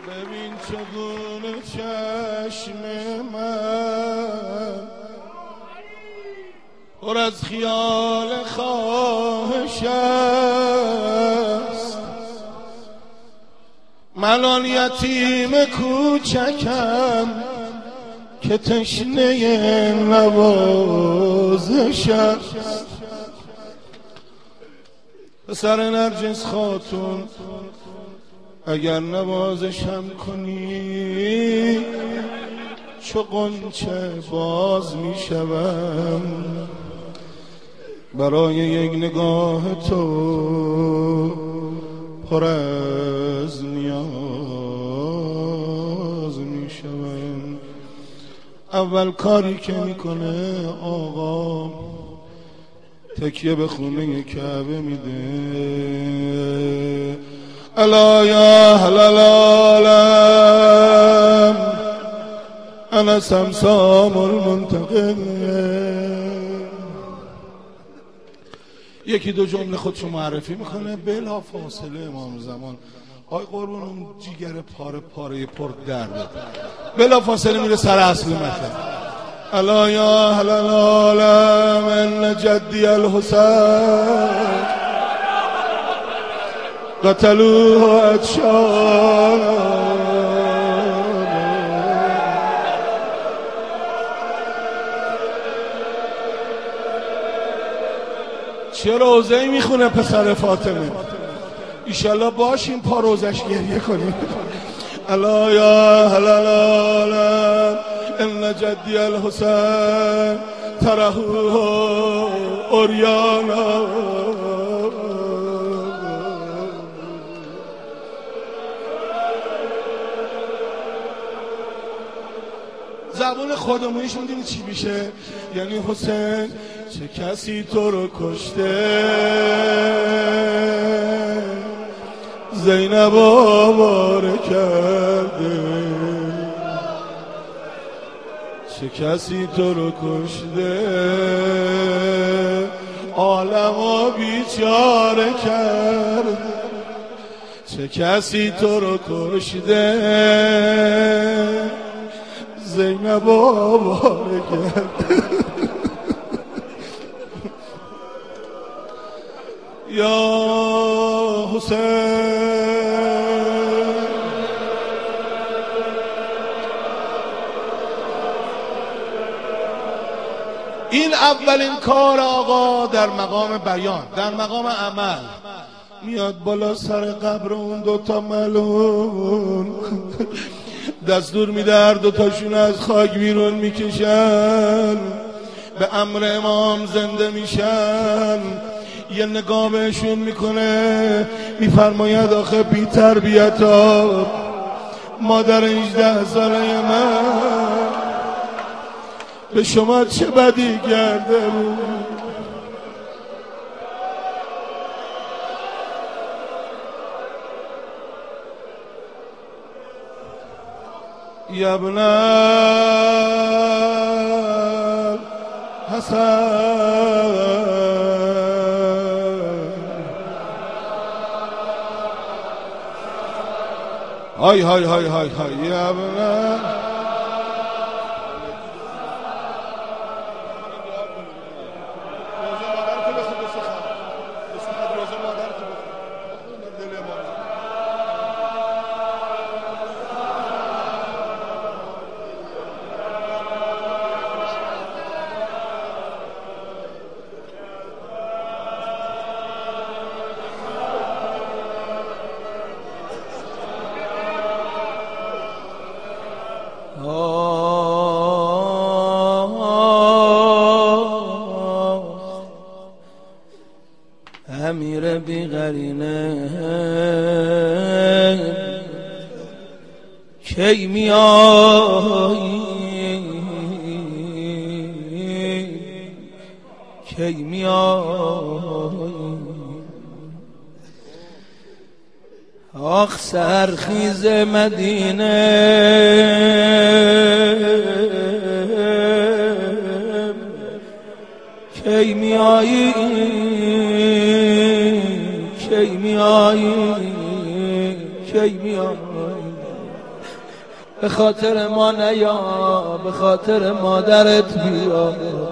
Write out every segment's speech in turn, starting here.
ببین چگونه چشم من پر از خیال خواهش است. من آن یتیم کوچکم که تشنه نوازش است. پسر نرجس خاتون اگر نوازشم کنی چو غنچه باز می شوم. برای یک نگاه تو پر از نیاز می شوم. اول کاری که میکنه آقا تکیه به خونه کعبه میده. الا یا اهل العالم انا سمسام المنتقم. یکی دو جمله خودشو معرفی میکنه، بلا فاصله امام زمان آی قربون اون جیگر پاره پاره پر درد بلا فاصله میره سر اصل مطلب. الا یا اهل العالم ان جدی الحسین قتلوه عطشانا. چه روزه‌ای میخونه پسر فاطمه، ایشالله باشیم پا روزش گریه کنیم. الا یا اهل العالم ان جدی الحسین ترهوه عریانا. زبون خودمونیش میدونی چی میشه؟ یعنی حسین چه کسی تو رو کشته، زینب آواره کرده. چه کسی تو رو کشته، عالمو بیچاره کرده. چه کسی تو رو کشته، زینب آواره کرده. یا حسین این اولین کار آقا در مقام بیان، در مقام عمل میاد بالا سر قبر اون دوتا ملعون دستور میده هر دوتاشون از خاک بیرون میکشن، به امر امام زنده میشن. یه نگاه بهشون میکنه میفرماید آخه بی تربیت ها مادر 18 ساله من به شما چه بدی کرده بود؟ یا ابن حسن های های های های های یا ابن امیر بی‌قرینه کی میایی کی میایی آخ سرخیز مدینه کی میایی کی میایی کی میایی به خاطر ما نیا، به خاطر مادرت بیا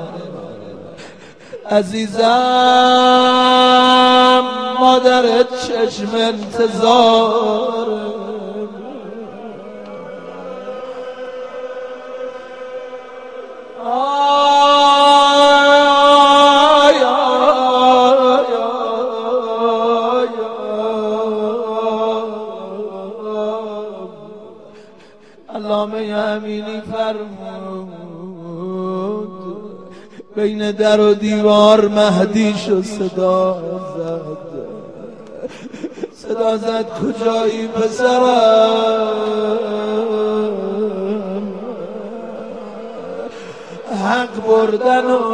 عزیزم. مادرت چشم انتظار، علامه امینی فرمود بین در و دیوار مهدی شو صدا زد کجایی پسرم، حق بردن و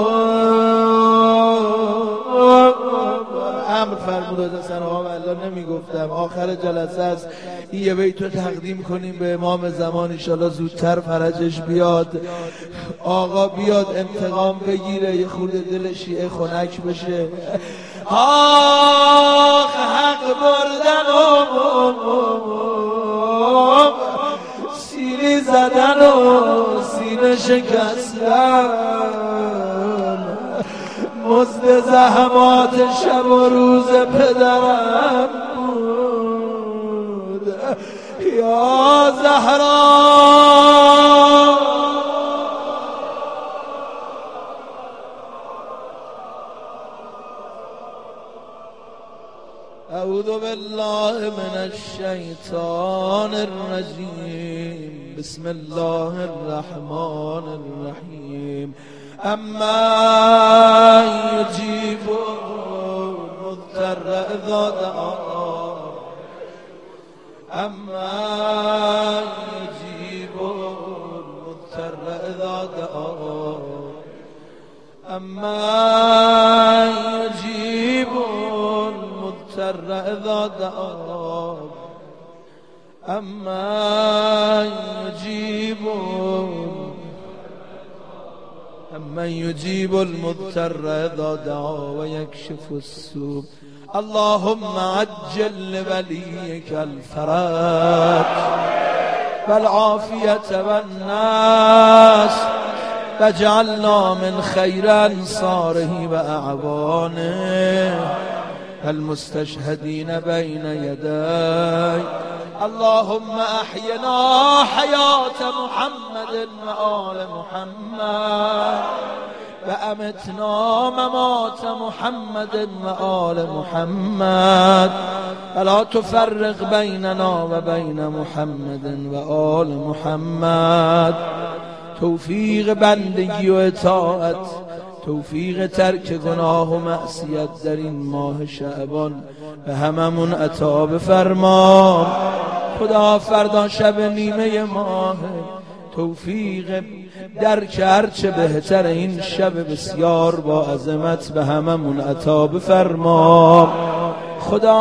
امر فرمود حسن آقا والله نمیگفتم آخر جلسه است یه بیت رو تقدیم کنیم به امام زمان انشالله زودتر فرجش بیاد، آقا بیاد انتقام بگیره یه خورده دل شیعه خنک بشه. آخ حق بردن و سیلی زدن و سینه شکستن، مزد زحمات شب و روز پدرم بود یا زهرا. اعوذ بالله من الشیطان الرجیم، بسم الله الرحمن الرحیم. اما یجیب المضطر اذا دعاه، اما یجیب المضطر اذا دعاه، اما یجیب المضطر اذا دعاه، اما يجيب المضطر إذا دعا ويكشف السوء. اللهم عجل لوليك الفرج والعافية والناس، واجعلنا من خير أنصاره وأعوانه المستشهدين بين يديه. اللهم احينا حياة محمد وآل محمد، وأمتنا ممات محمد وآل محمد، ولا تفرق بيننا وبين محمد وآل محمد. توفیق بندگی و اطاعت، توفیق ترک گناه و معصیت در این ماه شعبان به هممون عطا بفرما. خدا فردا شب نیمه ماه، توفیق درک هرچه بهتر این شب بسیار با عظمت به هممون عطا بفرما. خدا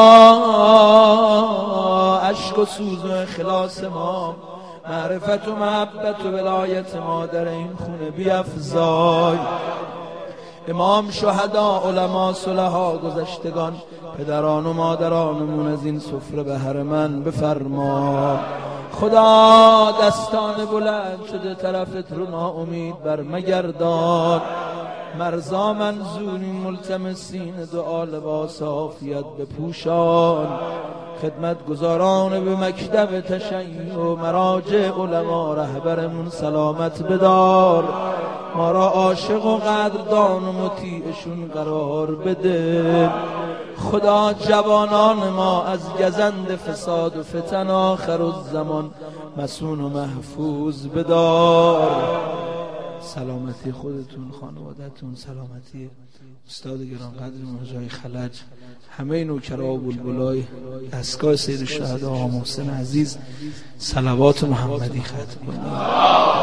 عشق و سوز و اخلاص ما، معرفت و محبت و ولایت ما در این خونه بیفزای. امام شهدا، علما، صلحا، گذشتگان، پدران و مادرانمون از این سفره بهره مند بفرما. خدا دستان بلند شده طرفت رو ناامید بر مگردان. مرزا منظوری ملتمسین دعا لباس عافیت بپوشان. خدمت گزاران به مکتب تشیع و مراجع علما رهبرمون سلامت بدار. ما را عاشق و قدردان و مطیعشون قرار بده. خدا جوانان ما از گزند فساد و فتن آخر الزمان مسون و محفوظ بدار. سلامتی خودتون، خانوادتون، سلامتی استاد گرانقدر مجای خلج، همه نوکرا و بلبلای دستگاه سید الشهدا آقا محسن عزیز، صلوات محمدی ختم کنید.